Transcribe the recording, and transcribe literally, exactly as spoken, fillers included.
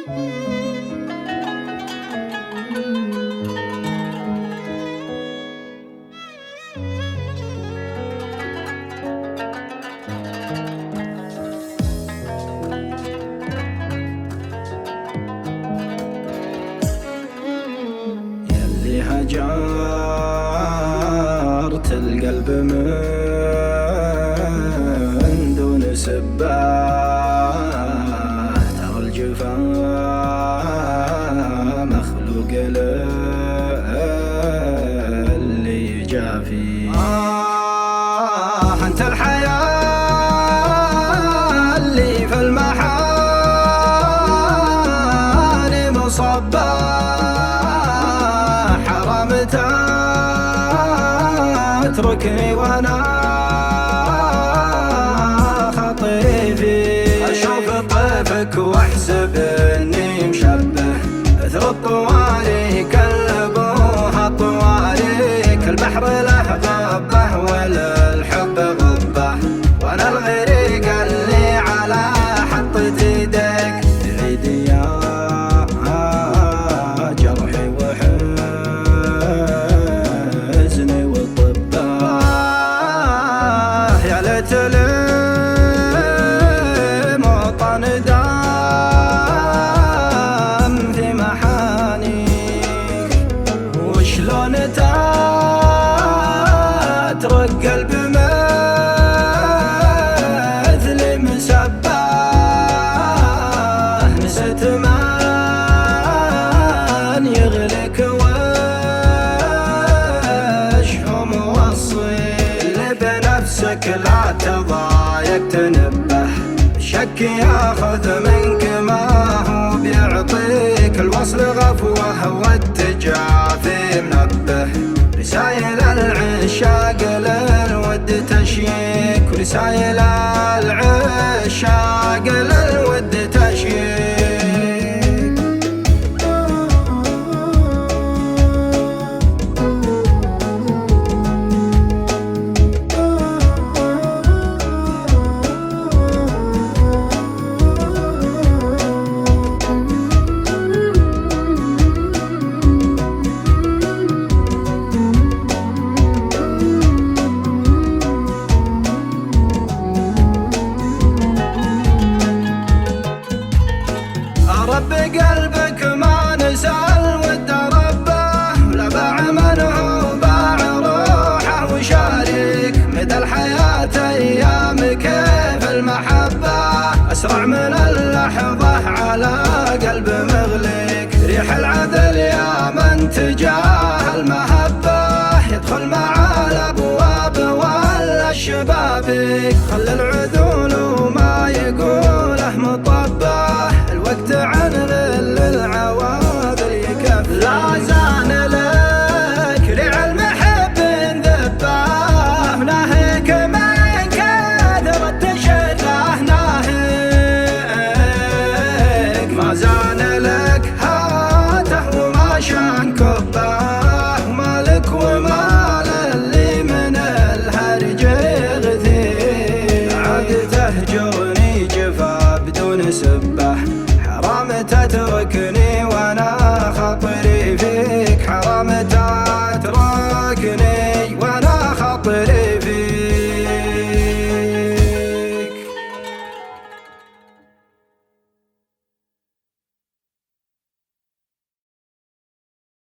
يلي هجرت القلب من دون سبات ترى الجفا مخلوق اللي جافي. آه أنت الحياة اللي في المحاني مصبة، حرام تتركني وانا خطيفي. اشوف طيفك واحسب اني مشبه، اثر الطواري كلبوها الطواري، كالبحر له غبه وللحب غبه، وانا الغريق اللي على حطة ايديك تعيدي يا جرحي وحزني وطبه. يا ليت لي موطن دام في محانيك، وشلون تترك قلب مثل مسباه، نسيت من يغلك وجهه موصي، اللي بنفسك لا تضايق تنبه، الشك ياخذ منك ما هو بيعطيك، الوصل غفوه والتجافي منبه، رسايل العشاق للود تشيك، ورسايل العشاق للود تشيك. رب قلبك ما نسى الود ربه، ولا باع منه باع روحه وشارك، مدى الحياة أيام كيف المحبة، أسرع من اللحظة على قلب مغلق، ريح العذل يا من تجاه المهبة، يدخل مع الأبواب ولا الشبابك، خلي العذول وما يقوله مطبه، الوقت عن للعواذل يكف. لا زان لك ريع المحب ذباه، ناهيك من كثر التشره ناهيك، ما زان لك هاته وما شان كبه، ومالك ومال اللي من الهرج يغثي، عاد تهجرني جفا بدون سبه، حرام تتركني